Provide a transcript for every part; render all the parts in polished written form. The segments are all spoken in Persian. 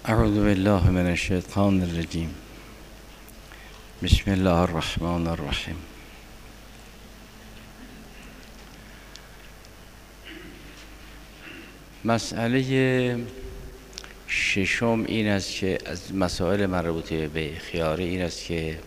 اعوذ بالله من الشیطان الرجیم. بسم الله الرحمن الرحیم. مسئله ششم این است که از مسائل مربوطه به خیاری این است که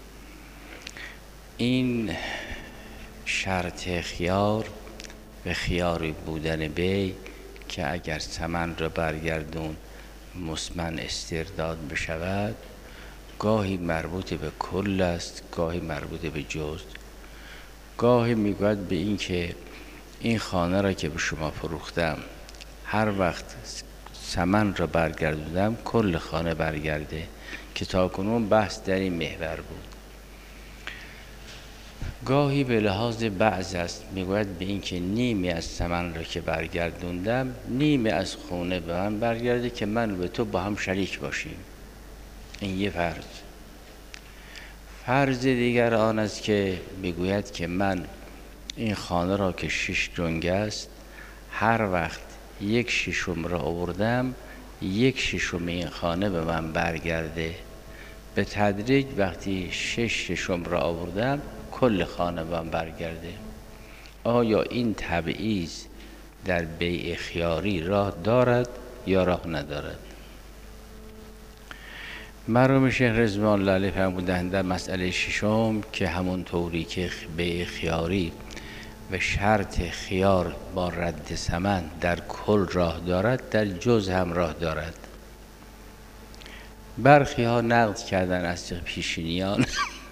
این شرط خیار به خیاری بودن بی که اگر ثمن را برگردون مسمن استرداد بشود، گاهی مربوط به کل است، گاهی مربوط به جزء. گاهی میگوید به این که این خانه را که به شما فروختم هر وقت ثمن را برگردوندم کل خانه برگرده، که تاکنون بحث در این محور بود. گاهی به لحاظ بعض است، میگوید به این که نیمی از ثمن را که برگردوندم نیمی از خونه به من برگرده که من و تو با هم شریک باشیم. این یه فرض. فرض دیگر آن است که میگوید که من این خانه را که 6 جنگ است، هر وقت 1/6 را آوردم 1/6 این خانه به من برگرده. به تدریج وقتی 6/6 را آوردم کل خانه به من برگرده. آیا این تبعیض در بیع خیاری راه دارد یا راه ندارد؟ مرحوم شیخ رضوان الله علیه فرمودند در مسئله ششم که همون طوری که بیع خیاری و شرط خیار با رد ثمن در کل راه دارد، در جزء هم راه دارد. برخی ها نقد کردن از پیشینیان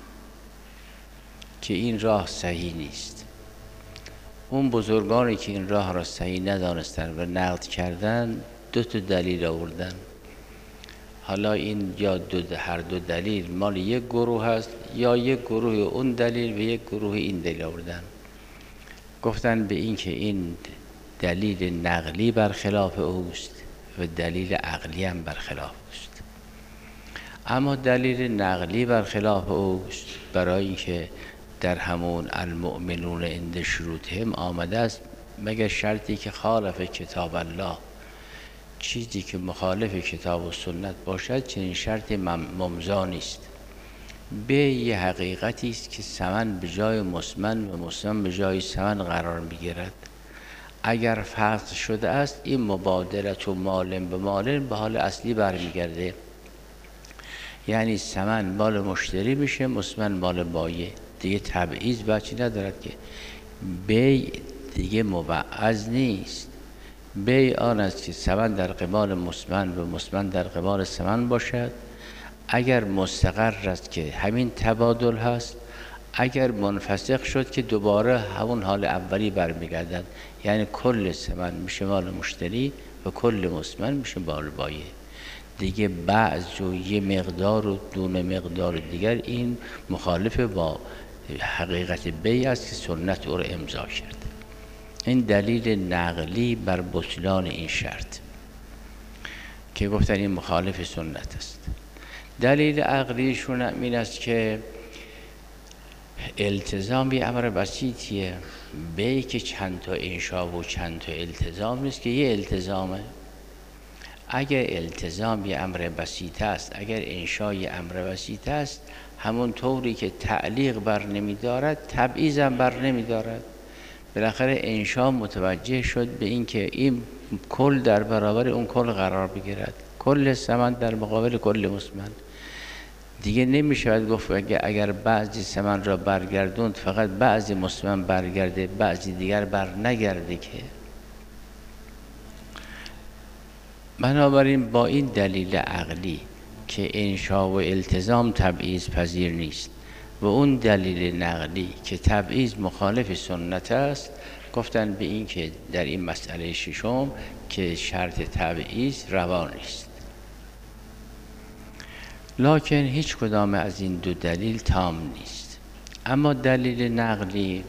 که این راه صحیح نیست. اون بزرگانی که این راه را صحیح ندانستن و نقد کردن 2 دلیل آوردن. حالا این یا هر دو دلیل مال یک گروه هست، یا یک گروه اون دلیل و یک گروه این دلیل آوردن. گفتن به این که این دلیل نقلی برخلاف اوست و دلیل عقلی هم برخلاف اوست. اما دلیل نقلی برخلاف اوست برای اینکه در همون المؤمنون عند شروطهم آمده است مگر شرطی که خالف کتاب الله، چیزی که مخالف کتاب و سنت باشد چنین شرط ممضی نیست. به یه حقیقتی است که ثمن به جای مسمن و مسمن به جای ثمن قرار میگیرد. اگر فصل شده است این مبادلت و مالن به مالن به حال اصلی برمیگرده، یعنی ثمن مال مشتری میشه، مسمن مال بایع. دیگه تبعیض بچی ندارد که بیع دیگه موعظ نیست. بیع آن است که ثمن در قبال مسمن و مسمن در قبال ثمن باشد. اگر مستقر است که همین تبادل هست، اگر منفسخ شد که دوباره همون حال اولی برمیگردد، یعنی کل ثمن میشه مال مشتری و کل مسمن میشه مال بایع. دیگه بعض و یه مقدار و دون مقدار دیگر این مخالف با حقیقت بیع است که سنت او را امضا کرد. این دلیل نقلی بر بطلان این شرط که گفتن این مخالف سنت است. دلیل عقلیشون این است که التزام یه امر بسیطیه. بیع که چند تا انشا و چند تا التزام نیست که یه التزامه. اگر التزام یه امر بسیط است، اگر انشا یه امر بسیط است، همون طوری که تعلیق بر نمی دارد تبعیض هم بر نمی دارد. بالاخره انشا متوجه شد به این که این کل در برابر اون کل قرار بگیرد، کل ثمن در مقابل کل مسمن. دیگه نمیشود گفت اگر بعضی ثمن را برگردوند فقط بعضی مسمن برگرده بعضی دیگر بر نگرده. که بنابراین با این دلیل عقلی که انشا و التزام تبعیض پذیر نیست و اون دلیل نقلی که تبعیض مخالف سنت است، گفتن به این که در این مسئله ششم که شرط تبعیض روا نیست. لکن هیچ کدام از این 2 دلیل تام نیست. اما دلیل نقلی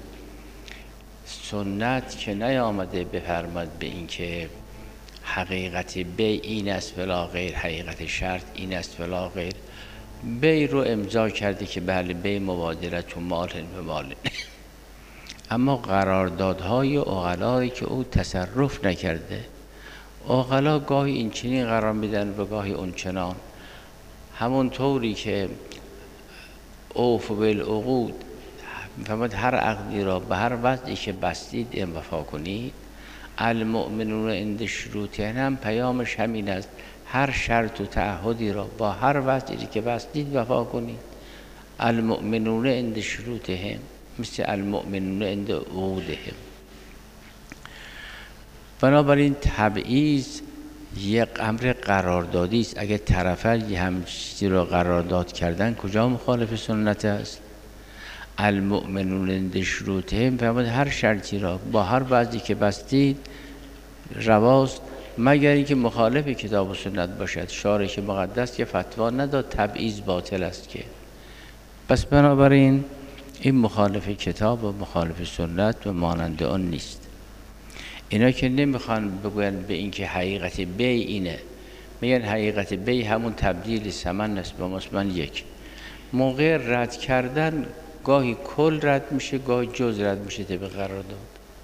سنت که نیامده بفرماد به این که حقیقت بیع این است ولا غیر، حقیقت شرط این است ولا غیر. بیع رو امضا کرده که بله بیع مبادلت و مال به مال، اما قراردادهای عقلایی که او تصرف نکرده، عاقلا گاهی این چنین قرار میدن و گاهی اون چنان. همون طوری که اوف بالعقود، فرمود هر عقدی را به هر وضعی که بستید این وفا کنید. المؤمنون عند شروطهن هم پیامش همین است، هر شرط و تعهدی را با هر وضعی که بستید وفا کنید. المؤمنون عند شروطهم مثل المؤمنون عند عقودهم. بنابراین تبعیض یک امر قراردادی است. اگه طرفین یه هم چیزی را قرارداد کردن کجا مخالف سنت است؟ المؤمنون عند شروطهم، فرمود هر شرطی را با هر وضعی که بستید رواست، مگر اینکه مخالف کتاب و سنت باشد. شارح مقدس که فتوا نداد تبعیض باطل است که. پس بنابراین این مخالف کتاب و مخالف سنت و مانند آن نیست. اینا که نمیخوان بگوین به اینکه حقیقت بی اینه، میگن حقیقت بی همون تبدیل ثمن است با مثمن یک. موقع رد کردن گاهی کل رد میشه، گاهی جز رد میشه طبق قرارداد.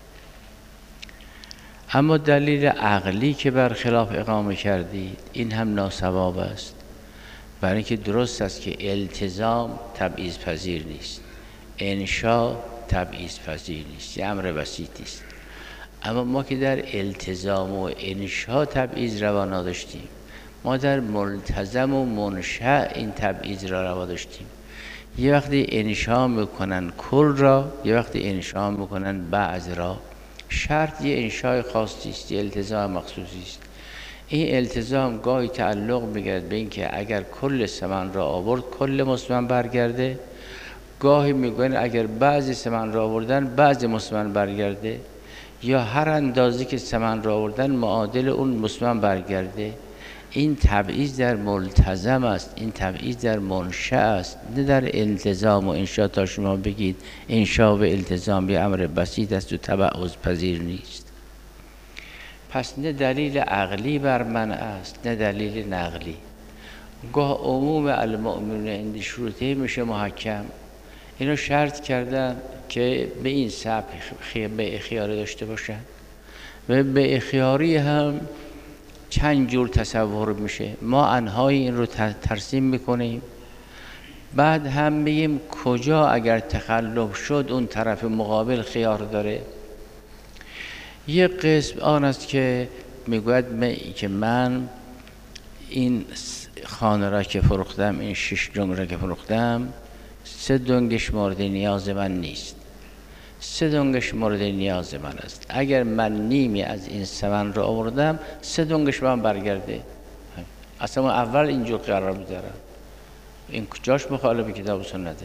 اما دلیل عقلی که برخلاف اقامه کردید این هم ناصواب است، برای اینکه درست است که التزام تبعیض پذیر نیست، انشا تبعیض پذیر نیست، یه امر بسیطی است. اما ما که در التزام و انشا تبعیض روا نداشتیم، ما در ملتزم و منشأ این تبعیض را روا داشتیم. یه وقتی انشا میکنن کل را، یه وقتی انشا میکنن بعض را. شرط یه انشای خاصی است، یه التزام مخصوصی است. این التزام گاهی تعلق میگرد به اینکه اگر کل ثمن را آورد کل مثمن برگرده، گاهی میگن اگر بعضی ثمن را آوردن بعضی مثمن برگرده، یا هر اندازه که ثمن را آوردن معادل اون مثمن برگرده. این تبعیض در ملتزم است، این تبعیض در منشأ است، نه در التزام و انشا. تا شما بگید انشا و التزام یه امر بسیط است و تبعیض پذیر نیست. پس نه دلیل عقلی بر منع است نه دلیل نقلی. گاه عموم المؤمنون عند شروطه میشه محکم. اینو شرط کردن که به این سبک به خیاری داشته باشن و به خیاری هم چند جور تصور میشه. ما انهای این رو ترسیم میکنیم، بعد هم میگیم کجا اگر تخلف شد اون طرف مقابل خیار داره. یه قسم آن است که میگوید که من این خانه را که فروختم، این 6 دنگ را که فروختم، 3 دنگش مورد نیاز من نیست، 3 دنگش مورد نیاز من است. اگر من نیمی از این ثمن را آوردم 3 دنگش من برگرده. اصلا من اول اینجور قرار میذارم. این کجاش مخالف کتاب و سنته؟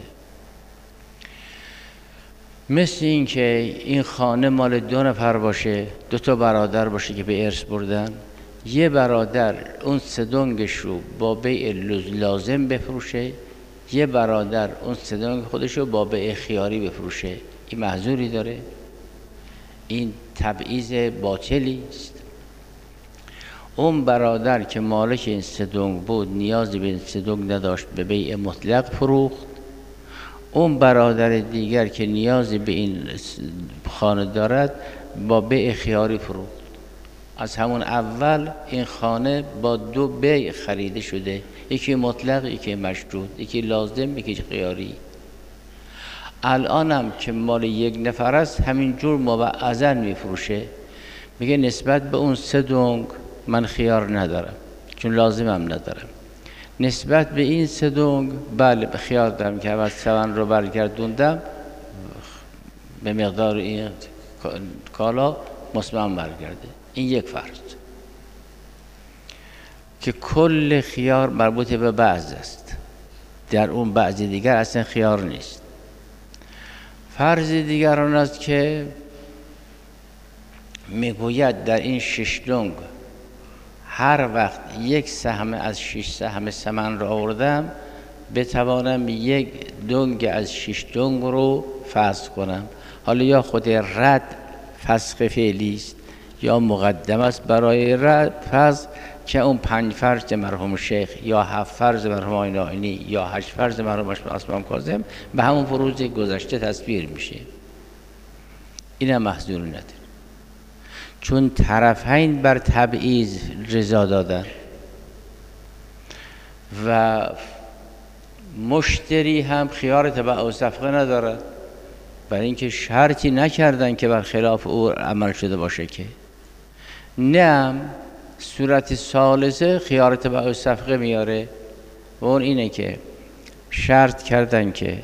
مثل این که این خانه مال 2 نفر باشه، 2 تا برادر باشه که به ارث بردن، یه برادر اون 3 دنگش رو با بیع لازم بفروشه، یه برادر اون 3 دنگ خودش رو با بیع خیاری بفروشه. این محظوری داره؟ این تبعیض باطلی است. اون برادر که مالک این 3 دنگ بود نیازی به این 3 دنگ نداشت، به بیع مطلق فروخت. اون برادر دیگر که نیازی به این خانه دارد با بیع خیاری فروخت. از همون اول این خانه با 2 بیع خریده شده، یکی مطلق یکی مشروط، یکی لازم یکی خیاری. الان هم که مال 1 نفر است همین جور موعظاً میفروشه، میگه نسبت به اون 3 دنگ من خیار ندارم چون لازمم ندارم، نسبت به این 3 دنگ بله به خیار دارم که اول ثمن رو برگردوندم به مقدار این کالا مثمن برگرده. این یک فرض که کل خیار مربوط به بعض است، در اون بعضی دیگر اصلا خیار نیست. فرض دیگر آن است که میگوید در این 6 دنگ هر وقت 1 سهم از 6 سهم ثمن را آوردم بتوانم 1 دنگ از 6 دنگ رو فسخ کنم. حالا یا خود رد فسخ فعلی است یا مقدم است برای رد فسخ که اون 5 فرض مرحوم شیخ یا 7 فرض مرحوم آیین آینی یا 8 فرض مرحوم اسمام کاظم به همون فروض گذشته تصویر میشه. این هم محظور نداره، چون طرفین بر تبعیض رضا دادن و مشتری هم خیار تبع و صفقه ندارد، برای اینکه شرطی نکردن که بر خلاف او عمل شده باشه. که نه صورت ثالثه خیار تبع و صفقه میاره و اون اینه که شرط کردن که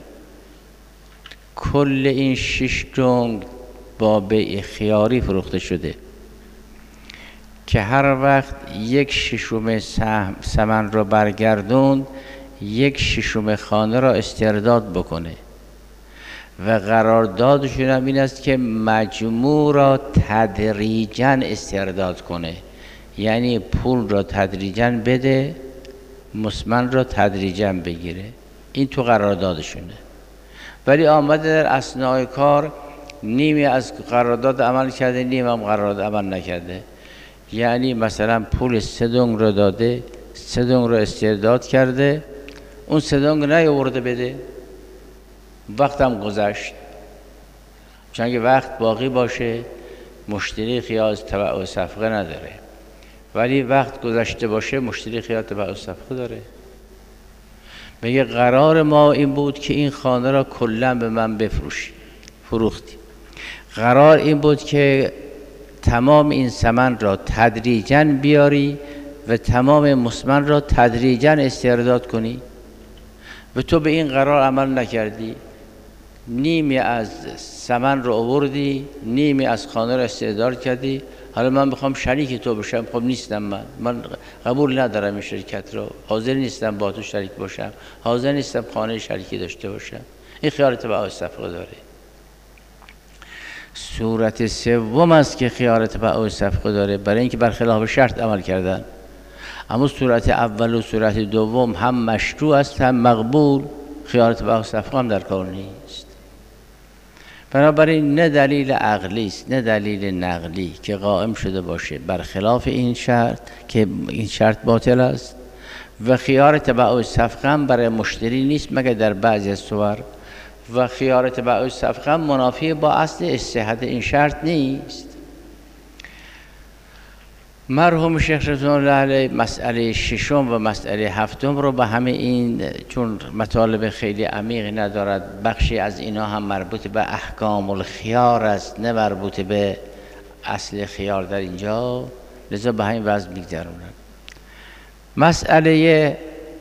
کل این 6 جنگ با بیع خیاری فروخته شده که هر وقت 1/6 ثمن را برگردوند 1/6 خانه را استرداد بکنه و قراردادشون هم این است که مجموع را تدریجاً استرداد کنه، یعنی پول را تدریجاً بده، مسمن را تدریجاً بگیره. این تو قراردادشونه. ولی آمده در اثناء کار نیمی از قرارداد عمل کرده، نیم هم قرارداد عمل نکرده. یعنی مثلا پول 3 دنگ را داده، 3 دنگ را استرداد کرده، اون 3 دنگ نیاورده بده، وقت هم گذشت. چون که وقت باقی باشه مشتری خیار تبع و صفقه نداره، ولی وقت گذشته باشه مشتری خیار تبع و صفقه داره. میگه قرار ما این بود که این خانه را کلا به من بفروشی، فروختی. قرار این بود که تمام این ثمن را تدریجاً بیاری و تمام مسمن را تدریجاً استرداد کنی و تو به این قرار عمل نکردی. نیمی از ثمن رو آوردی، نیمی از خانه رو استرداد کردی. حالا من میخوام شریک تو بشم، خب نیستم، من قبول ندارم این شرکت رو، حاضر نیستم با تو شریک باشم، حاضر نیستم خانه شریکی داشته باشم. این خیار تبع و صفقه داره. صورت سوم است که خیار تبع و صفقه داره، برای اینکه برخلاف شرط عمل کردن. اما صورت اول و صورت دوم هم مشروع است هم مقبول، خیار تبع و صفقه هم در کار نیست. بنابراین نه دلیل عقلی است نه دلیل نقلی که قائم شده باشه برخلاف این شرط که این شرط باطل است و خیار تبع و صفقه هم برای مشتری نیست مگر در بعضی از صور، و خیار تبع و صفقه هم منافی با اصل صحت این شرط نیست. مرحوم شیخ رضوان الله علیه مسئله 6 و مسئله 7 رو به همه این، چون مطالب خیلی عمیق ندارد، بخشی از اینا هم مربوط به احکام الخیار است نه مربوط به اصل خیار در اینجا، لذا به همین وضع میگذرونم. مسئله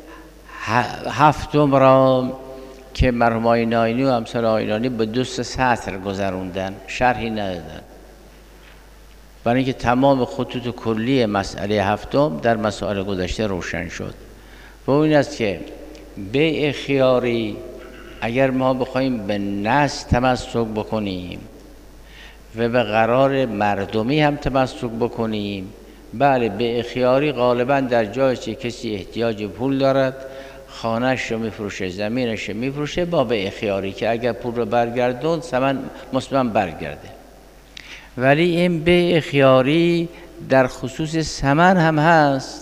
7 را که مرحوم آینانی و امثال آینانی به 2 سطر گذروندن، شرحی ندادن، برای اینکه تمام خطوط کلی مسئله 7 در مسائل گذشته روشن شد. و این است که بیع خیاری اگر ما بخوایم به نص تمسک بکنیم و به قرار مردمی هم تمسک بکنیم، بله بیع خیاری غالبا در جایی که کسی احتیاج پول دارد خانه‌اش رو میفروشه، زمینش رو میفروشه با بیع خیاری که اگر پول رو برگردوند ثمن مسلم برگرده. ولی این بیع خیاری در خصوص ثمن هم هست.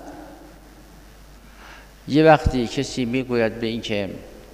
یه وقتی کسی میگوید به این که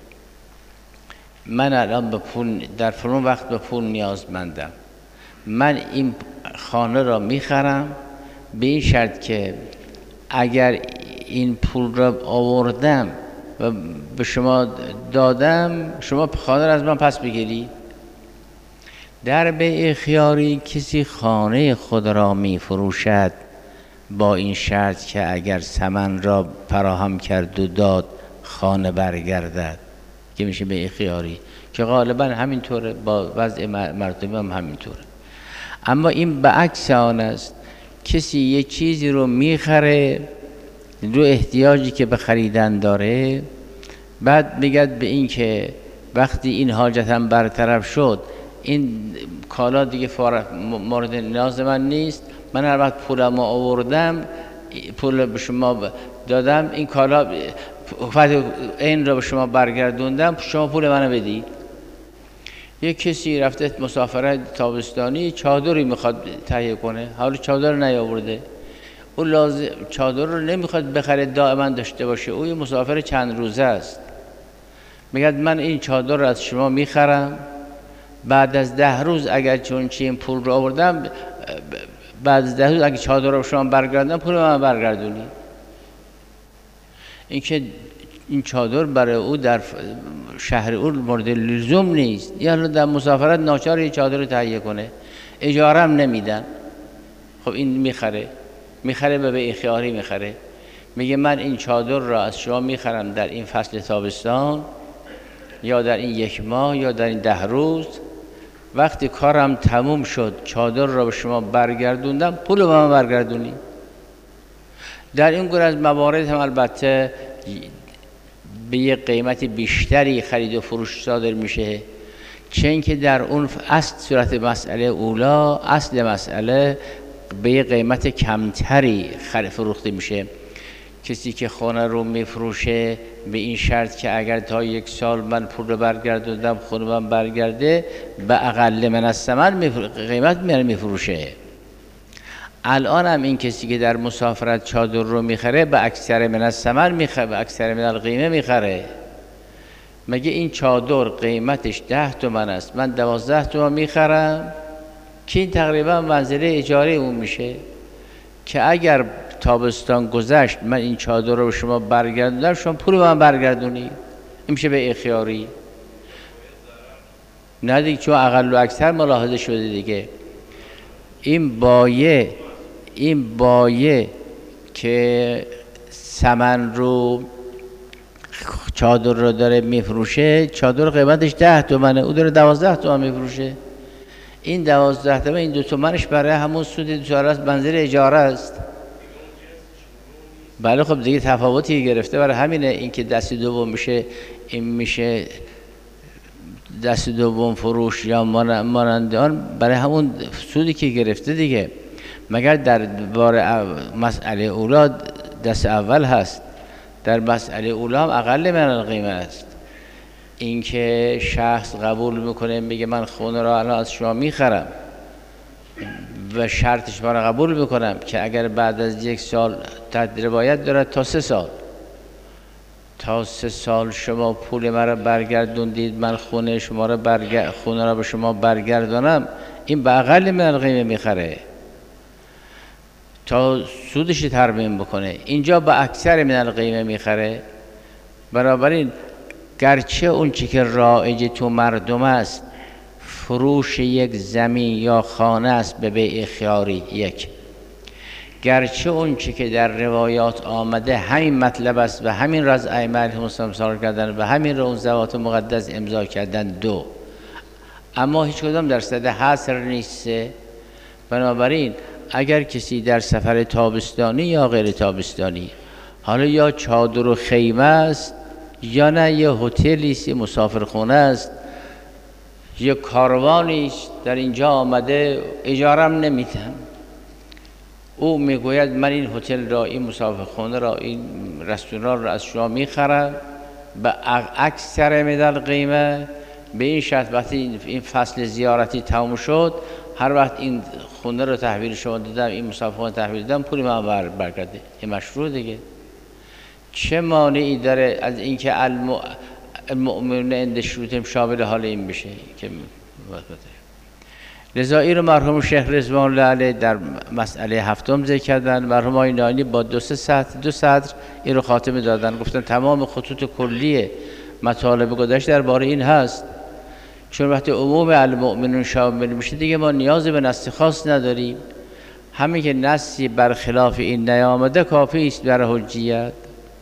من الان به پول در فلان وقت به پول نیازمندم، من این خانه را میخرم به این شرط که اگر این پول را آوردم و به شما دادم شما خانه را از من پس بگیری. در بیع خیاری کسی خانه خود را می فروشد با این شرط که اگر ثمن را فراهم کرد و داد خانه برگردد، که میشه بیع خیاری که غالبا همینطوره، با وضع مردمی هم همینطوره. اما این به عکس آن است، کسی یه چیزی رو میخره رو احتیاجی که به خریدن داره، بعد میگد به این که وقتی این حاجتم برطرف شد این کالا دیگه مورد نیاز من نیست، من هر وقت پولم آوردم پول به شما دادم، این کالا این را به شما برگردوندم، شما پول منو بدید. یک کسی رفته مسافرت تابستانی چادری میخواد تهیه کنه، حالا چادر نیاورده، او لازم چادر رو نمیخواد بخره دائما داشته باشه، او یه مسافر چند روزه است، میگه من این چادر رو از شما میخرم، بعد از 10 روز اگر چون چی این پول رو آوردم بعد از 10 روز اگه چادر رو شما برگردن پول من برگردونی. اینکه این چادر برای او در شهر او مورد لزوم نیست، یا در مسافرت ناچار یه چادر رو تهیه کنه، اجاره هم نمیدن، خب این میخره به بیع خیاری میخره، میگه من این چادر را از شما میخرم در این فصل تابستان یا در این 1 ماه یا در این 10 روز، وقتی کارم تموم شد چادر را به شما برگردوندم پول به من برگردونی. در این گونه از موارد هم البته به یه قیمت بیشتری خرید و فروش صادر میشه، چه اینکه در اون اصل صورت مسئله اولا، اصل مسئله به یه قیمت کمتری فروخته میشه. کسی که خانه رو میفروشه به این شرط که اگر تا 1 سال من پول رو برگردوندم خونه من برگرده، به اقل من از ثمن قیمت میفروشه. الان هم این کسی که در مسافرت چادر رو میخره به اکثر من از ثمن میخره، به اکثر من القیمه میخره. مگه این چادر قیمتش 10 تومن است، من 12 تومن میخرم، که این تقریبا منزله اجاره اون میشه، که اگر تابستان گذشت من این چادر رو به شما برگردوندم شما پول من برگردونی، این میشه به خیاری. نه دیگه، چون اقل و اکثر ملاحظه شده دیگه. این بایه که ثمن رو چادر رو داره میفروشه، چادر قیمتش 10 تومنه، او داره 12 تومن میفروشه. این 12 تومن، این 2 تومنش برای همون سود اجاره است، منزل اجاره است. بله خب دیگه تفاوتی گرفته، برای همینه این که دست دوم میشه، این میشه دست دوم فروش یا مانند آن، برای همون سودی که گرفته دیگه. مگر در بار مسئله اولا دست اول هست، در مسئله اولا هم اقل من القیمه است. این که شخص قبول میکنه میگه من خونه را الان از شما میخرم و شرطش را قبول میکنم که اگر بعد از 1 سال روایت دارد تا 3 سال، تا 3 سال شما پول مرا برگردوندید، من خونه شما را خونه را به شما برگردانم، این به اقل من القیمه میخره تا سودش ترمیم بکنه. اینجا به اکثر من القیمه میخره. بنابراین گرچه اون چی که رایج تو مردم است فروش یک زمین یا خانه است به بیع خیاری، یک، گرچه اون چی که در روایات آمده همین مطلب است و همین را از ائمه علیهم السلام کردن و همین را اون ذوات مقدس امضا کردن، 2، اما هیچ کدام در صد حصر نیست. بنابراین اگر کسی در سفر تابستانی یا غیر تابستانی، حالا یا چادر و خیمه است یا نه یه هتلی است، یه مسافرخانه است، یه کاروانی است در اینجا آمده، اجاره هم نمیدن، او میگوید من این هتل را، این مسافرخانه را، این رستوران را از شما میخرم به اکثر مدل قیمه، به این شرط وقتی این فصل زیارتی تموم شد، هر وقت این خونه رو تحویل شما دادم، این مسافرخانه تحویل دادم، پول من برگرده. این مشروع دیگه. چه مانعی داره از اینکه المؤمنون عند شروطهم شامل حال این بشه که لذا این رو مرحوم شیخ رضوان الله علیه در مسئله 7 ذکر کردن. مرحوم آقای نایینی با 2 سطر این رو خاتمه دادن، گفتن تمام خطوط کلی مطالب گذشته درباره این هست، چون وقتی عموم المؤمنون شامل میشه دیگه ما نیاز به نص خاص نداریم، همین که نصی برخلاف این نیامده کافی است برای حجیت.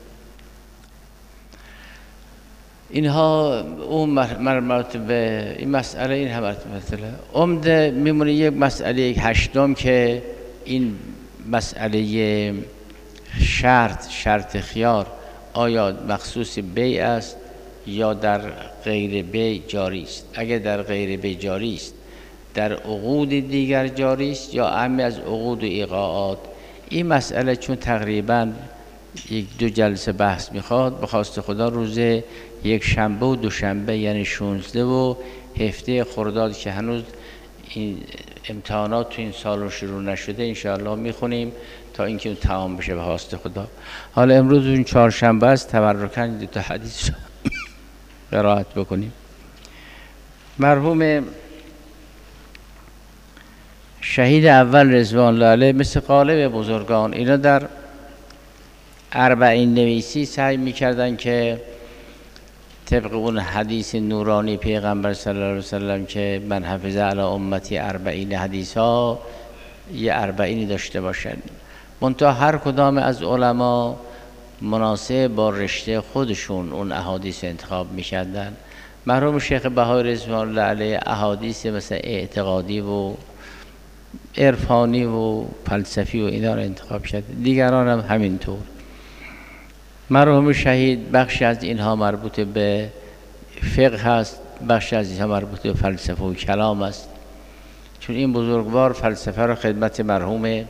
اینها اون مرتبه این مسئله، این هم مرتبه عمده میمونه. یک مسئله 8 که این مسئله شرط خیار آیا مخصوص بیع است یا در غیر بیع جاری است. اگر در غیر بیع جاری است در عقود دیگر جاری است یا اهم از عقود و ایقاعات. این مسئله چون تقریبا 1-2 جلسه بحث میخواد، به خواست خدا روز 1 شنبه و 2 شنبه یعنی 16 و 17 خرداد که هنوز این امتحانات تو این سال شروع نشده انشاءالله میخونیم تا اینکه اون تمام بشه به خواست خدا. حالا امروز اون 4 شنبه است، تبرکاً 2 تا حدیث قرائت بکنیم. مرحوم شهید اول رضوان الله علیه مثل قالب بزرگان اینا در اربعین نویسی سعی میکردن که طبق اون حدیث نورانی پیغمبر صلی الله علیه وسلم که من حفظ علی امتی 40 حدیث ها یه 40 داشته باشن. منتها هر کدام از علما مناسب با رشته خودشون اون احادیث انتخاب میکردن. مرحوم شیخ بهایی رضوان الله علیه احادیث مثل اعتقادی و عرفانی و فلسفی و اینا رو انتخاب کرد، دیگران هم همینطور. مرحوم شهید بخشی از اینها مربوط به فقه هست، بخشی از اینها مربوط به فلسفه و کلام است، چون این بزرگوار فلسفه را خدمت مرحوم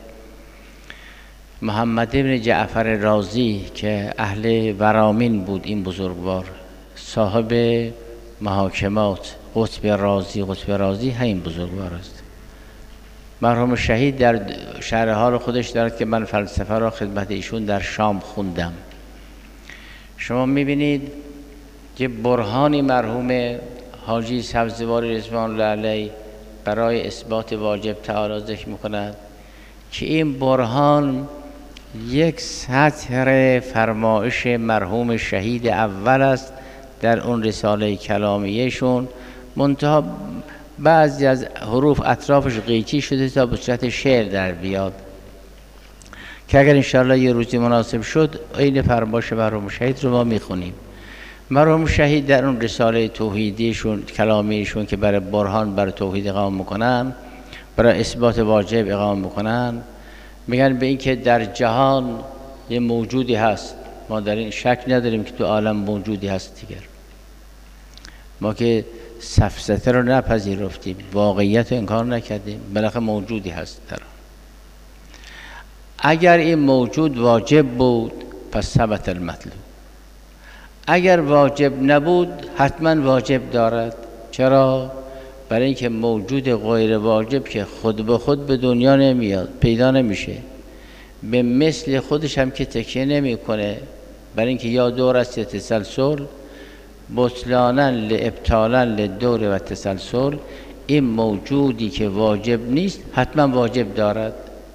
محمد ابن جعفر رازی که اهل ورامین بود، این بزرگوار صاحب محاکمات قطب رازی همین بزرگوار است. مرحوم شهید در شرح حال خودش دارد که من فلسفه را خدمت ایشون در شام خوندم. شما میبینید که برهانی مرحوم حاجی سبزواری رضوان الله علیه برای اثبات واجب تعالی ذکر میکند که این برهان یک سطر فرمایش مرحوم شهید اول است در اون رساله کلامیهشون، منتها بعضی از حروف اطرافش قیچی شده تا به صورت شعر در بیاد که اگر انشاءالله یه روزی مناسب شد این فرمایش مرحوم شهید رو ما میخونیم. مرحوم شهید در اون رساله توحیدیشون کلامیشون که برای برهان بر توحید اقامه میکنن، برای اثبات واجب اقامه میکنن، میگن به این که در جهان یه موجودی هست، ما در این شک نداریم که تو عالم موجودی هست دیگر، ما که سفسطه رو نپذیرفتیم، واقعیت رو انکار نکردیم، بالاخره موجودی هست در آن. اگر این موجود واجب بود پس ثبت المطلوب، اگر واجب نبود حتما واجب دارد. چرا؟ برای اینکه موجود غیر واجب که خود به خود به دنیا نمیاد، پیدا نمیشه، به مثل خودش هم که تکیه نمیکنه، برای اینکه یا دور است یا تسلسل، بطلانا لابطالا للدور و تسلسل، این موجودی که واجب نیست حتما واجب دارد.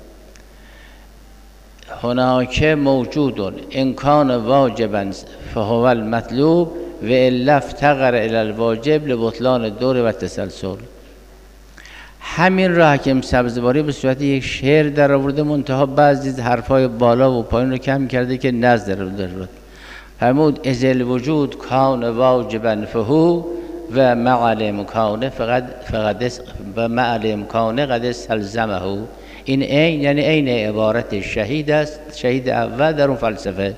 هناک موجود ان کان واجبا فهو المطلوب و الا افتقر الی الواجب لبطلان الدور و تسلسل. همین را حکیم سبزواری به صورت یک شعر در آورده، منتها بعضی حرفای بالا و پایین رو کم کرده که نزد در فرمود از الوجود کان واجبا فهو و مع الامکان قد استلزمه. این عین یعنی عین عبارت شهید است، شهید اول در اون فلسفه.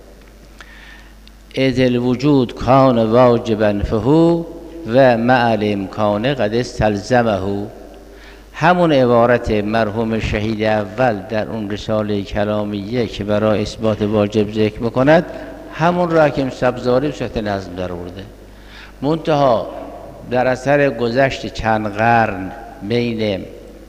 از الوجود کان واجبا فهو و مع الامکان قد استلزمه. همون عبارت مرحوم شهید اول در اون رساله کلامیه که برای اثبات واجب ذکر میکند، همون را حکیم سبزواری به صورت نظم در آورده. منتها در اثر گذشت چند قرن بین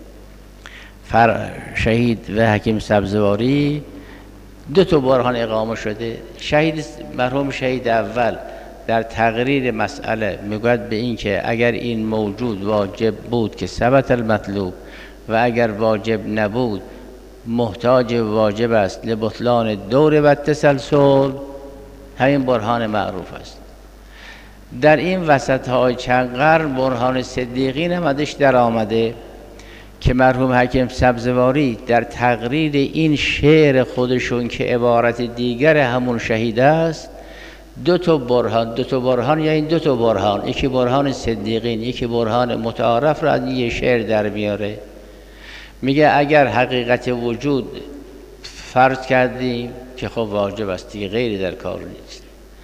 شهید و حکیم سبزواری دو تا برهان اقامه شده. مرحوم شهید اول در تقریر مسئله میگوید به این که اگر این موجود واجب بود که ثبت المطلوب و اگر واجب نبود محتاج واجب است لبطلان دور و تسلسل، همین برهان معروف است. در این وسط های چند قرن برهان صدیقین هم ازش در آمده که مرحوم حکیم سبزواری در تقریر این شعر خودشون که عبارت دیگر همون شهید است، دو تا برهان یا این دو تا برهان، یکی برهان صدیقین یکی برهان متعارف را از یه شعر در میاره. میگه اگر حقیقت وجود فرض کردیم که خب واجب است دیگه، غیری در کار نیست،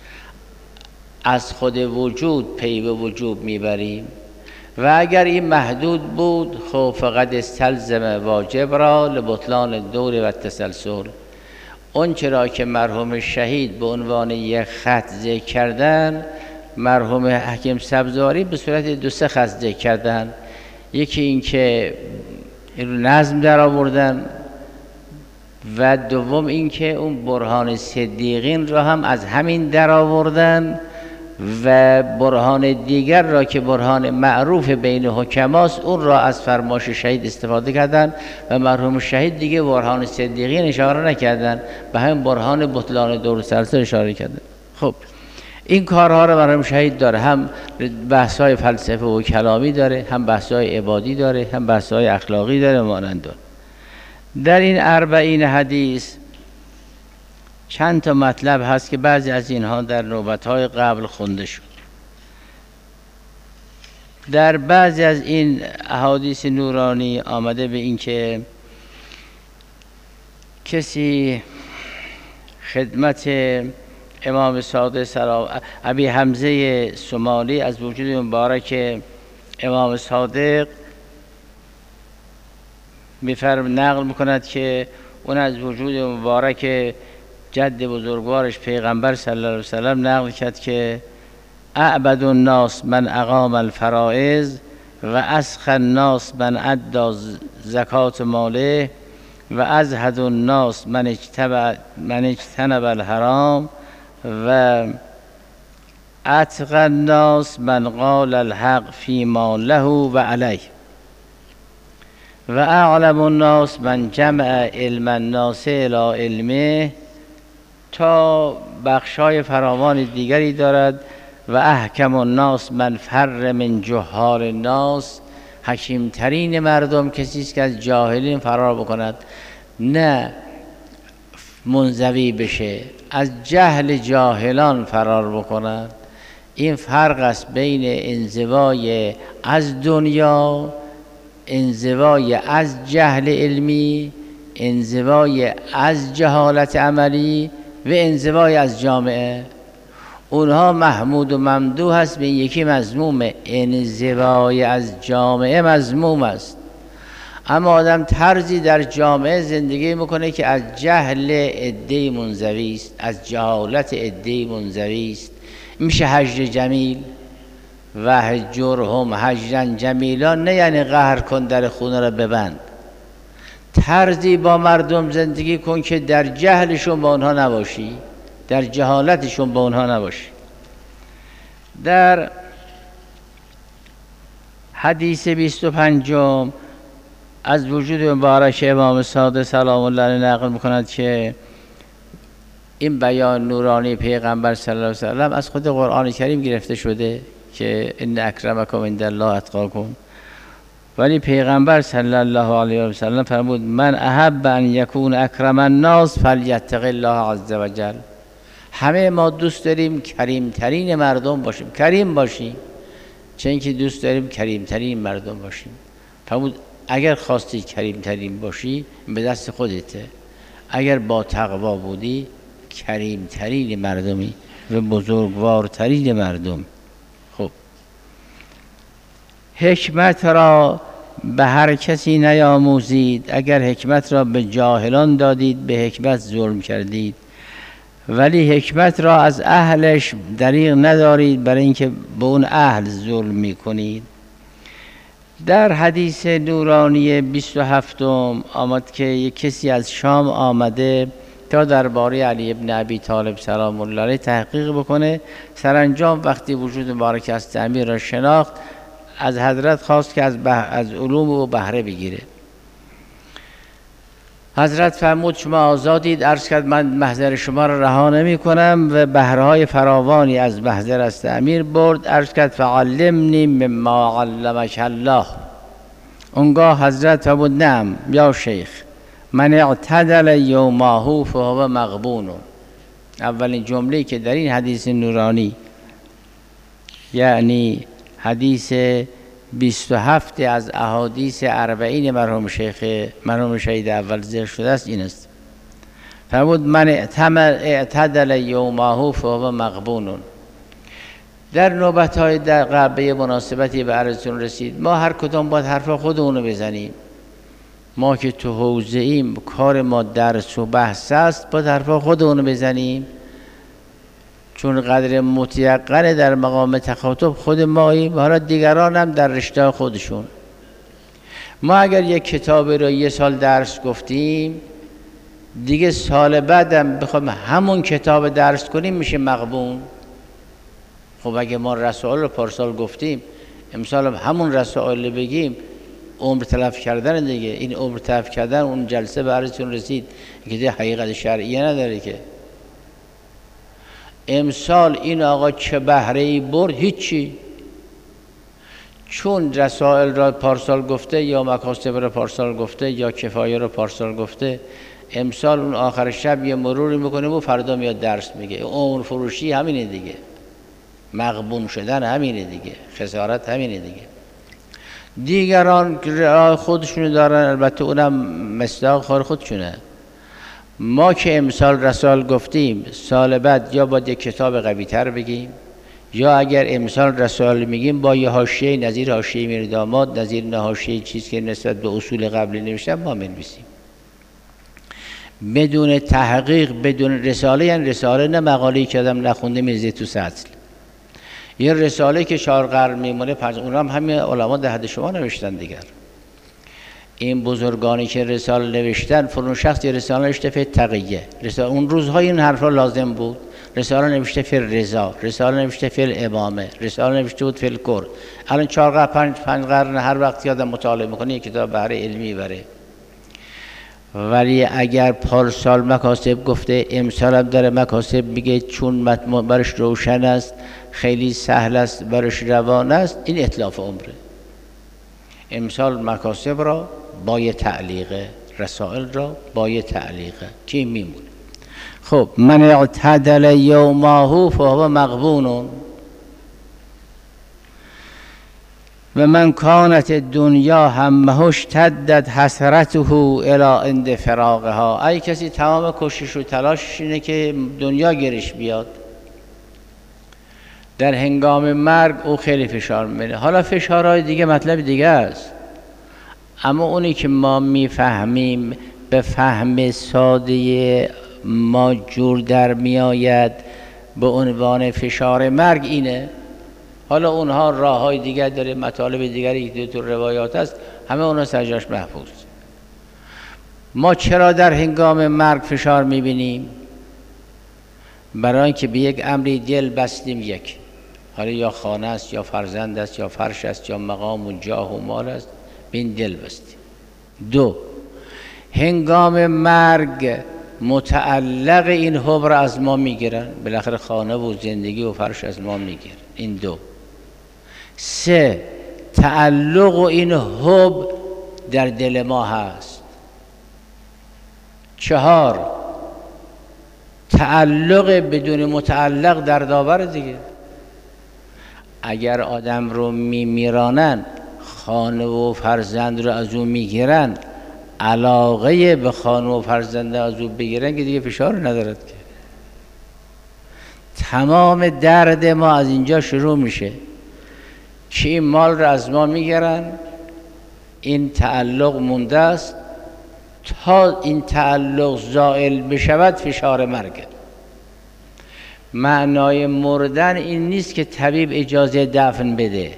از خود وجود پی به وجوب میبریم، و اگر این محدود بود خب فقط استلزم واجب را لبطلان دور و تسلسل. اون چرا که مرحوم شهید به عنوان یک خط ذکر کردن، مرحوم حکیم سبزواری به صورت دو سه خط ذکر کردن. یکی این که نظم در آوردن و دوم این که اون برهان صدیقین را هم از همین در آوردن و برهان دیگر را که برهان معروف بین حکماست اون را از فرمایش شهید استفاده کردن و مرحوم شهید دیگه برهان صدیقین اشاره نکردن، به همین برهان بطلان دور سلسل اشاره کردن. خب این کارها رو مرحوم شهید داره، هم بحث‌های فلسفه و کلامی داره، هم بحث‌های عبادی داره، هم بحث‌های اخلاقی داره مانند داره. در این 40 حدیث چند تا مطلب هست که بعضی از اینها در نوبت‌های قبل خونده شد. در بعضی از این احادیث نورانی آمده به این که کسی خدمت امام صادق سلام ابی حمزه سمالی از وجود مبارک امام صادق نقل میکند که اون از وجود مبارک جد بزرگوارش پیغمبر صلی الله علیه وسلم نقل کرد که اعبد الناس من اقام الفرائض و اسخى الناس من ادى زکات ماله و ازهد الناس من اجتنب الحرام و اتقى الناس من قال الحق فيما له و علیه و اعلم الناس من جمع علم الناس الى علمه، تا بخشای فراوان دیگری دارد. و احکم الناس من فر من جهال الناس، حکیمترین مردم کسی است که از جاهلین فرار بکند، نه منزوی بشه، از جهل جاهلان فرار بکند. این فرق است بین انزوای از دنیا، انزوای از جهل علمی، انزوای از جهالت عملی و انزوای از جامعه. اونها محمود و ممدوح هست، به یکی مذموم. انزوای از جامعه مذموم است. اما آدم طرزی در جامعه زندگی میکنه که از جهل عده‌ای منزوی است، از جهالت عده‌ای منزوی است، میشه هجر جمیل و هجرهم هجرا جمیلا، نه یعنی قهر کن در خونه را ببند. طرزی با مردم زندگی کن که در جهلشون با اونها نباشی، در جهالتشون با اونها نباشی. در حدیث 25 از وجود مبارک امام صادق سلام الله علیه نقل میکند که این بیان نورانی پیغمبر صلی الله علیه وسلم از خود قرآن کریم گرفته شده که ان اکرمکم عند الله اتقاکم، ولی پیغمبر صلی الله علیه و سلم فرمود من احب ان یکون اکرم الناس فلیتق الله عز وجل. همه ما دوست داریم کریمترین مردم باشیم، کریم باشیم، چه اینکه دوست داریم کریمترین مردم باشیم. فرمود اگر خواستی کریمترین باشی به دست خودته، اگر با تقوا بودی کریمترین مردمی و بزرگوارترین مردم. خب حکمت را به هر کسی نیاموزید، اگر حکمت را به جاهلان دادید به حکمت ظلم کردید، ولی حکمت را از اهلش دریغ ندارید برای اینکه به اون اهل ظلم میکنید. در حدیث نورانی 27 آمد که یک کسی از شام آمده تا درباره علی ابن ابی طالب سلام الله علیه تحقیق بکنه. سرانجام وقتی وجود مبارک از امیر را شناخت، از حضرت خواست که از علوم او بهره بگیره. حضرت فرمود شما آزادید. عرض کرد من محضر شما را رها نمی کنم و بهرهای فراوانی از محضر است امیر برد. عرض کرد فعلمنی مما علمک الله. اونگاه حضرت فرمود نعم یا شیخ، من اعتدل یوماهو فهو مغبون. اولین جمله که در این حدیث نورانی، یعنی حدیث 27 از احادیث 40 مرحوم شهید اول ذکر شده است این است. فرمود من اعتدل یوماهو فهو مغبون. در نوبت‌های در قبل مناسبتی به عرضتون رسید، ما هر کدام باید حرف خودمونو بزنیم. ما که تو حوزه ایم، کار ما درس و بحث است، باید حرف خودمونو بزنیم، چون قدر متیقن در مقام تخاطب خود ماییم، حالا دیگران هم در رشته خودشون. ما اگر یک کتابی رو یه سال درس گفتیم، دیگه سال بعدم بخوایم همون کتاب درس کنیم میشه مغبون. خب اگه ما رسائل رو پارسال گفتیم امسال هم همون رسائل بگیم، عمر تلف کردن دیگه. این عمر تلف کردن اون جلسه به عرضتون رسید که دیگه حقیقت شرعیه نداره که. امسال این آقا چه بهره‌ای برد؟ هیچی. چون رسائل را پارسال گفته یا مکاسب را پارسال گفته یا کفایه را پارسال گفته، امسال اون آخر شب یه مروری میکنه و فردا میاد درس میگه. عمر فروشی همینه دیگه، مغبون شدن همینه دیگه، خسارت همینه دیگه. دیگران راه خودشونو دارن، البته اونم مصداق کار خودشونه. ما که امسال رسائل گفتیم، سال بعد یا باید یک کتاب قوی تر بگیم، یا اگر امسال رسائل میگیم با یه حاشیه نظیر حاشیه میر داماد، نظیر حاشیه چیز که نسبت به اصول قبلی نوشتن ما بنویسیم. بدون تحقیق، بدون رساله، یعنی رساله نه مقاله‌ای که آدم نخونده میریزه تو سطل. یه رساله که 4 قرن میمونه، اونها هم همین علما ده حد شما نوشتن دیگر. این بزرگانی که رساله نوشتن، فلان شخص یه رساله نوشته فی تقیه، اون روزها این حرفا لازم بود. رساله نوشته فی رضا، رساله نوشته فی الامامه، رساله نوشته بود فی الکر. الان 4 قرن 5 قرن هر وقت آدم مطالعه میکنه یک کتاب بهره علمی بره. ولی اگر پارسال مکاسب گفته، امسال هم داره مکاسب میگه، چون برش روشن است، خیلی سهل است، برش روان است، این اتلاف عمره. امسال مکاسب را با یه تعلیقه، رسائل را با یه تعلیقه که میمونه. خب من اعتدل یوماهو فهو مغبون و من کانت دنیا همه اشتدت حسرته الی عند فراقها. ای کسی تمام کوشش و تلاشش اینه که دنیا گیرش بیاد، در هنگام مرگ او خیلی فشار میبینه. حالا فشارهای دیگه مطلب دیگه است، اما اونی که ما میفهمیم به فهم ساده ما جور در میآید به عنوان فشار مرگ اینه. حالا اونها راه های دیگر داره، مطالب دیگری که تو روایات هست، همه اونها سرجاش محفوظ. ما چرا در هنگام مرگ فشار میبینیم؟ برای اینکه به یک امری دل بستیم، یک، حالا یا خانه است یا فرزند است یا فرش است یا مقام و جاه و مال است، به این دل بستیم. 2، هنگام مرگ متعلق این حب را از ما میگیرن، بالاخره خانه و زندگی و فرش از ما میگیرن. این 2. 3، تعلق و این حب در دل ما هست. 4، تعلق بدون متعلق در داور دیگه. اگر آدم رو میرانن، خانه و فرزند رو از او میگیرن، علاقه به خانه و فرزند از او بگیرن که دیگه فشار ندارد که. تمام درد ما از اینجا شروع میشه که این مال رو از ما میگیرن، این تعلق مونده است، تا این تعلق زائل بشود فشار مرگه. معنای مردن این نیست که طبیب اجازه دفن بده.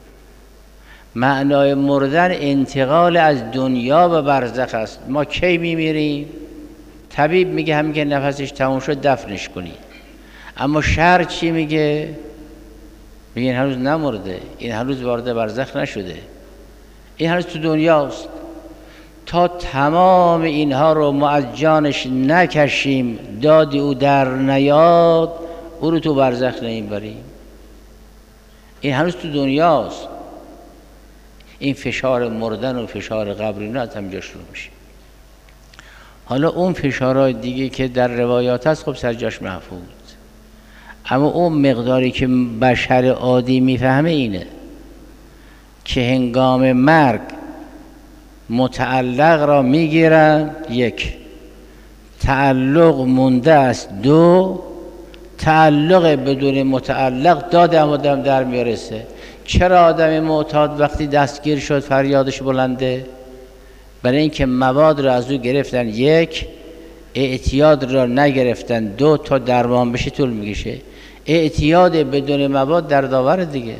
معنای مردن انتقال از دنیا به برزخ است. ما کی میمیریم؟ طبیب میگه همین که نفسش تموم شد دفنش کنی. اما شرع چی میگه؟ میگه این هنوز نمرده، این هنوز وارد برزخ نشده، این هنوز تو دنیاست. تا تمام اینها رو ما از جانش نکشیم، دادی او در نیاد، او رو تو برزخ نمیبریم. این هنوز تو دنیاست. این فشار مردن و فشار قبر اینا از همینجا شروع میشه. حالا اون فشارهای دیگه که در روایات هست خب سرجاش محفوظ، اما اون مقداری که بشر عادی میفهمه اینه که هنگام مرگ متعلق را میگیرن، 1، تعلق مونده است، 2، تعلق بدون متعلق داد آدم در میارسه. چرا آدم معتاد وقتی دستگیر شد فریادش بلنده؟ برای اینکه مواد را از او گرفتن، 1، اعتیاد را نگرفتن، 2، تا درمان بشه طول میکشه. اعتیاد بدون مواد در داور دیگه.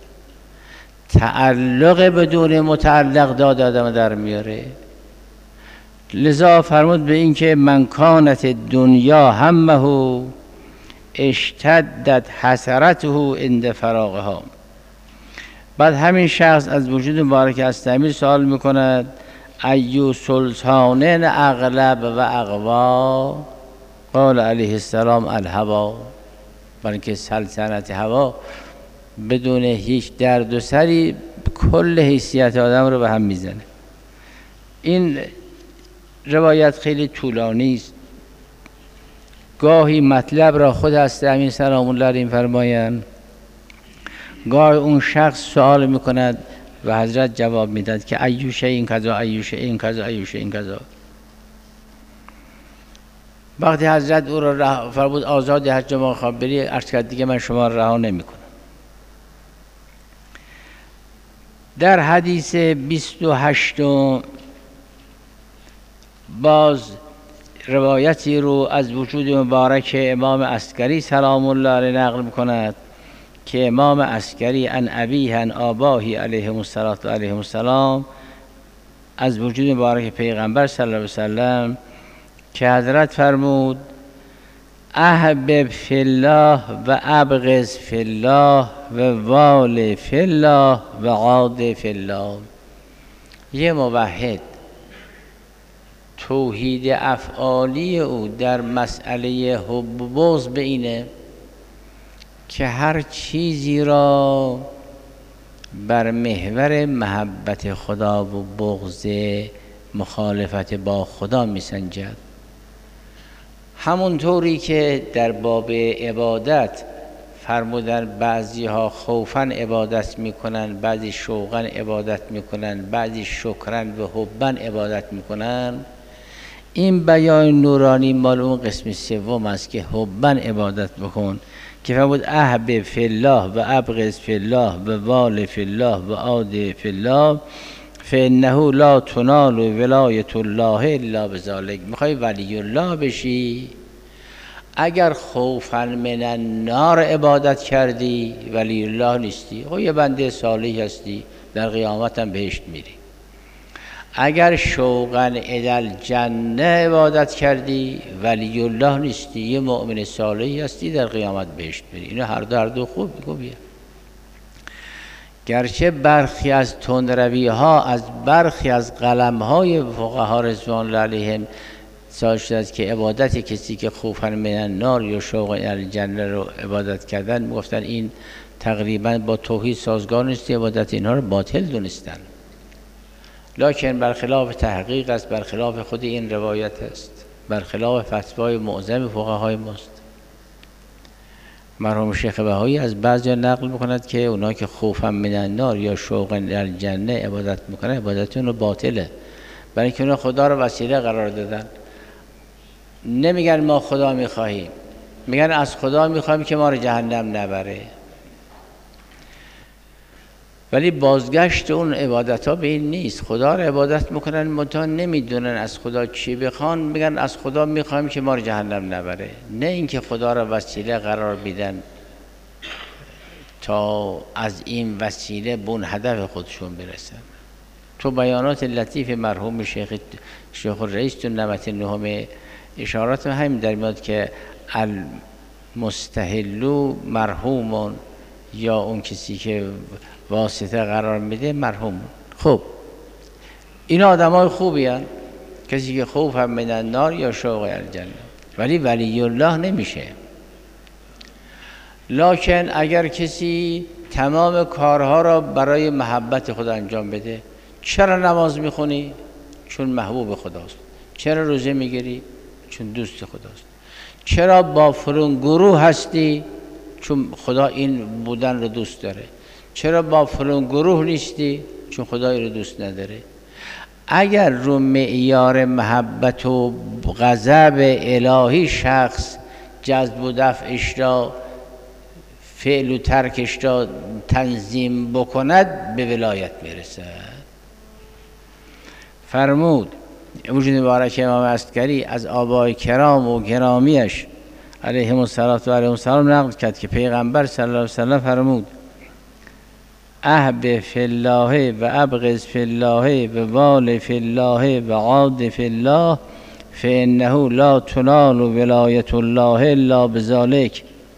تعلق بدون متعلق داد آدم در میاره. لذا فرمود به این که من کانت دنیا همه اشتدت حسرته عند فراغها. بعد همین شخص از وجود مبارک استعمیر سوال میکند ایو سلطانین اغلب و اقوا؟ قال علیه السلام الهوا. برای که سلطنت هوا بدون هیچ درد و سری کل حیثیت آدم رو به هم میزنه. این روایت خیلی طولانی است. گاهی مطلب را خود هست امین سلام الله علیه فرمایند، گاهی اون شخص سوال میکند و حضرت جواب میداد که ایوشه این کذا، ایوشه این کذا، ایوشه این کذا. وقتی حضرت او را فرمود آزادی هر جا خواهی بری، عرض کرد دیگه من شما را رها نمیکنم. در حدیث 28 باز روایتی رو از وجود مبارک امام عسکری سلام الله علیه نقل میکند که امام عسکری عن ابیه عن آباهی علیهم السلام از وجود مبارک پیغمبر صلی الله علیه وسلم که حضرت فرمود احبب فی الله و ابغض فی الله و وال فی الله و عاد فی الله. یه موحد توحید افعالی او در مسئله حب و بغض به اینه که هر چیزی را بر محور محبت خدا و بغض مخالفت با خدا میسنجد. همونطوری که در باب عبادت فرمودن بعضی ها خوفاً عبادت میکنن، بعضی شوقاً عبادت میکنن، بعضی شکراً و حباً عبادت میکنن. این بیان نورانی مال اون قسم سوم است که حباً عبادت بکن که فرمود احبب فی الله و ابغض فی الله و وال فی الله و عاد فی الله فانه لا تنال ولایت الله الا بذلک. میخوای ولی الله بشی، اگر خوفا من النار عبادت کردی ولی الله نیستی. خب یه بنده صالح هستی، در قیامت هم بهشت میری. اگر شوقا الی الجنه عبادت کردی ولی الله نیستی، یه مؤمن صالح هستی، در قیامت بهشت میری. اینا هر دو خوبیه. گرچه برخی از تندروی ها از برخی از قلم های فقها رضوان الله علیهم صادر شده است که عبادت کسی که خوفا من النار یا شوق الی الجنه رو عبادت کردن، میگفتن این تقریبا با توحید سازگار نیست، عبادت اینها رو باطل دونستن. لکن برخلاف تحقیق است، برخلاف خود این روایت است، برخلاف فتوای معظم فقهای ماست. مرحوم شیخ بهایی از بعضی نقل میکند که اونا که خوفا من النار یا شوقا الی الجنه عبادت میکنن، عبادتون رو باطله، برای اینکه اونا خدا رو وسیله قرار دادن. نمیگن ما خدا میخواهیم، میگن از خدا میخواهیم که ما رو جهنم نبره. ولی بازگشت اون عبادت ها به این نیست. خدا رو عبادت میکنن منتها نمیدونن از خدا چی بخوان، میگن از خدا میخوایم که ما رو جهنم نبره، نه اینکه خدا رو وسیله قرار بدن تا از این وسیله به اون هدف خودشون برسن. تو بیانات لطیف مرحوم شیخ الرئیس تو 99 اشارات همین در میاد که المستحلو مرحومون، یا اون کسی که واسطه قرار میده مرحوم. خب این آدم های خوبی هن، کسی که خوف هم من النار یا شوق الجنه، ولی ولی الله نمیشه. لکن اگر کسی تمام کارها را برای محبت خدا انجام بده، چرا نماز میخونی؟ چون محبوب خداست. چرا روزه میگیری؟ چون دوست خداست. چرا با فلان گروه هستی؟ چون خدا این بودن رو دوست داره. چرا با فلان گروه نیستی؟ چون خدا این رو دوست نداره. اگر رو معیار محبت و غضب الهی شخص جذب و دفعش را، فعل و ترکش را تنظیم بکند، به ولایت میرسد. فرمود وجود مبارک امام عسکری از آبای کرام و گرامیش علیهم السلام نقل کرد که پیغمبر صلی الله علیه وسلم فرمود احبب فی الله و ابغض فی الله و وال فی الله و عاد فی الله فانه لا تنال ولایت الله الا بذلک.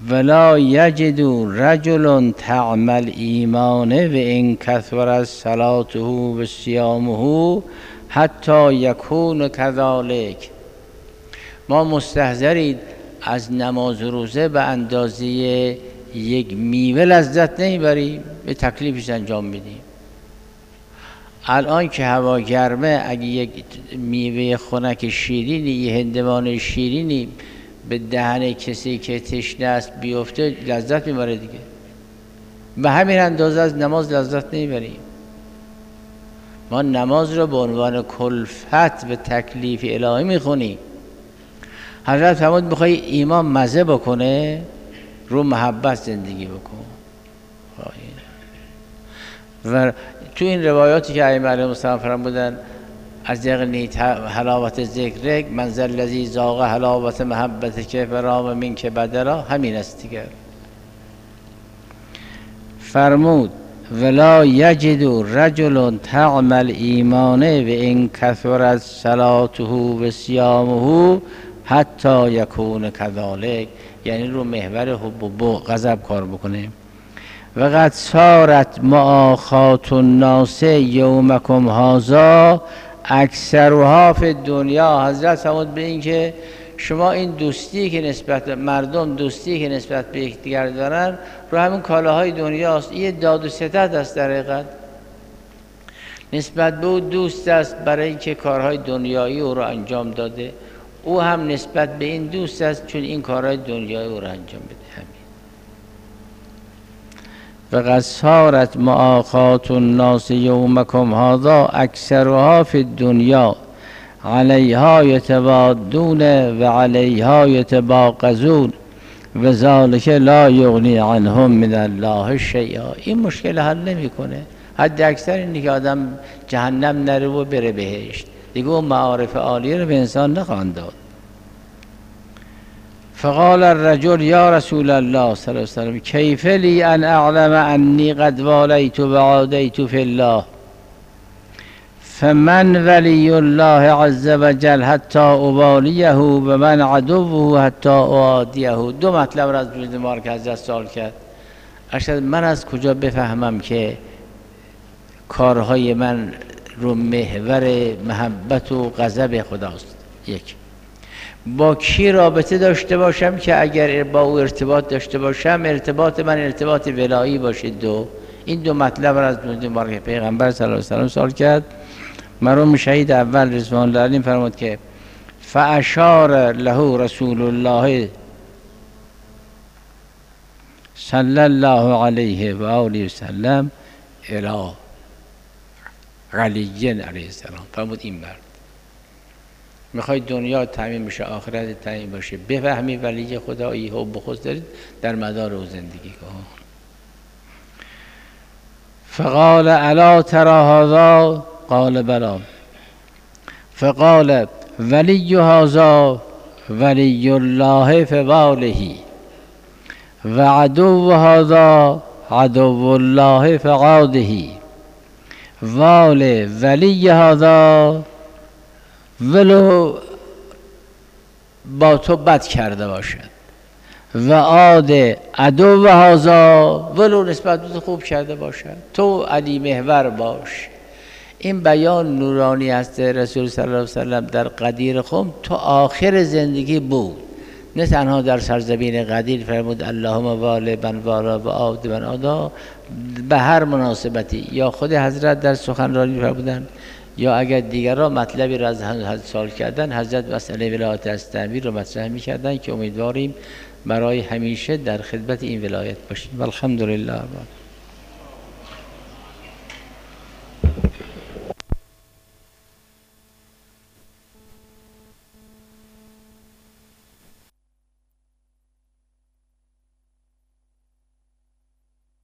ولا یجد رجل تعمل ایمانه و ان کثرت صلاته و صیامه حتی یکون کذالک. ما مستحضرید از نماز و روزه به اندازه یک میوه لذت نمیبریم، به تکلیفش انجام میدیم. الان که هوا گرمه، اگه یک میوه خنک شیرینی، یه هندوانه شیرینی به دهن کسی که تشنه است بیفته لذت میبره دیگه. به همین اندازه از نماز لذت نمیبریم. ما نماز رو به عنوان کلفت و تکلیف الهی میخونیم. حضرت فرمود بخوای ایمان مزه بکنه، رو محبت زندگی بکن. و تو این روایاتی که ائمه علیهم السلام فرمودن از ذقنی حلاوت ذکرک من ذا الذی ذاق حلاوت محبتک فرام منک بدلا، همین است دیگر. فرمود ولا یجد رجل تعمل ایمانه و ان کثرت صلاته و صیامه حتی یکون کذالک، یعنی رو محور حب و غضب کار بکنه. و قد صارت مؤاخات الناس یومکم هذا اکثرها فی دنیا. حضرت فرمود به این که شما این دوستی که نسبت مردم، دوستی که نسبت به یکدیگر دارن، رو همین کالاهای دنیاست. یه داد و ستد است در حقیقت نسبت به او. دوست است برای اینکه کارهای دنیایی او رو انجام داده، او هم نسبت به این دوست است چون این کارهای دنیایی او رو انجام بده. فقد صارت مؤاخات الناس یومکم هذا اکثرها فی الدنیا علیها یتبادون و علیها یتباغضون و ذلک لا یغنی عنهم من الله شیئا. این مشکل حل نمیکنه. حد اکثر اینه که آدم جهنم نره و بره بهشت، دیگه اون معارف عالیه رو به انسان نخواهند داد. فقال الرجل یا رسول الله صلی الله علیه وسلم کیف لی ان اعلم انی قد والیت و عادیت فی الله فمن ولی الله عز وجل حتی ابالیه و من عدوه حتی اعادیه. دو مطلب را از وجود ما که حضرت سوال کرد. ارشد من از کجا بفهمم که کارهای من رو محور محبت و غضب خداست؟ یک، با کی رابطه داشته باشم که اگر با او ارتباط داشته باشم ارتباط من ارتباط ولایی باشه. دو، این دو مطلب را از وجود ما که پیغمبر صلی الله علیه وسلم سوال کرد. مرحوم شهید اول رضوان الله علیهم فرمود که فاشار له رسول الله صلی الله علیه و آله و سلم الی علی علیه السلام. فرمود این مرد میخوای دنیا تامین بشه، آخرت تامین باشه، بفهمی ولی خدایی حب خود دارید، در مدار او زندگی کن. فقال الا ترى هذا؟ قال بلا. فقال ولی هذا ولی الله فواله و عدو هذا عدو الله فعاده وال ولی هذا ولو با تو بد کرده باشد و عاد عدو هذا ولو نسبت به تو خوب کرده باشد، تو علی محور باش. این بیان نورانی است رسول صلی الله علیه وسلم در قدیر خم تو آخر زندگی بود، نه تنها در سرزمین قدیر. فرمود اللهم وال من والا و عاد من عادا، به هر مناسبتی. یا خود حضرت در سخنرانی فرمودن یا اگر دیگران مطلبی را از حضرت سوال کردن، حضرت مسئله ولایت از تعمیر رو مطرح می‌کردن که امیدواریم برای همیشه در خدمت این ولایت باشیم. والحمدلله.